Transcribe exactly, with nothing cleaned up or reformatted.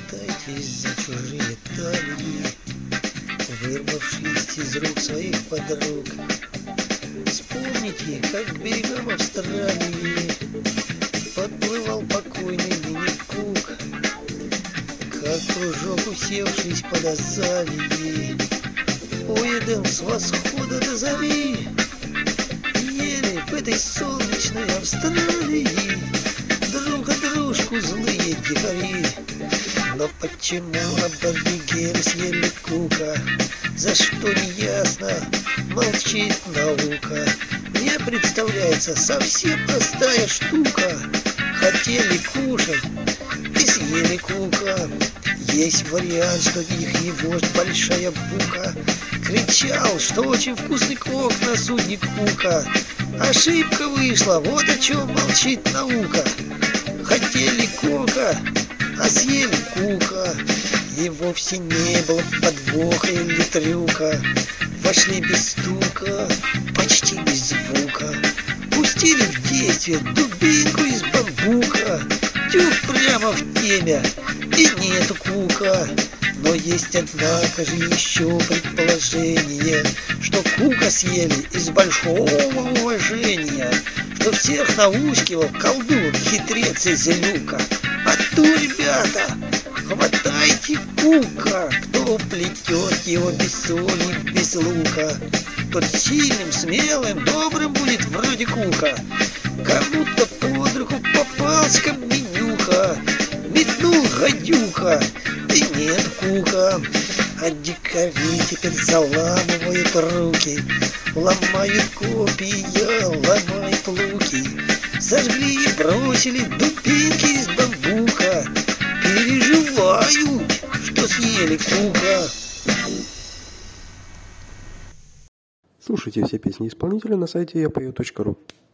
хватайтесь за чужие талии, вырвавшись из рук своих подруг. Вспомните, как к берегам Австралии подплывал покойный Винни-Пух, как кружок, усевшись под азалией, поедем с восхода до зари, ели в этой солнечной Австралии друг от дружку злые дикари. Но почему аборигены съели Кука? За что не ясно, молчит наука. Мне представляется совсем простая штука. Хотели кушать и съели Кука. Есть вариант, что их не вождь Большая Бука кричал, что очень вкусный кок на судне Кука. Ошибка вышла, вот о чем молчит наука. Хотели Кока, а съели Кука. И вовсе не было подвоха или трюка. Вошли без стука, почти без звука. Пустили в действие дубинку из бамбука. Тюк прямо в темя, и нету Кука. Но есть, однако же, еще предположение, что Кука съели из большого уважения, что всех наускивал колдун, хитрец из люка. А то, ребята, хватайте Кука, кто плетет его без соли, без лука. Тот сильным, смелым, добрым будет вроде Кука. Кому-то под руку попался каменюка, метнул гадюка, и нет Кука. А дикари теперь заламывают руки, ломают копья, ломают луки. Сожгли и бросили дубинки из бамбука. Переживают, что съели Кука. Слушайте все песни исполнителя на сайте я пою точка ру.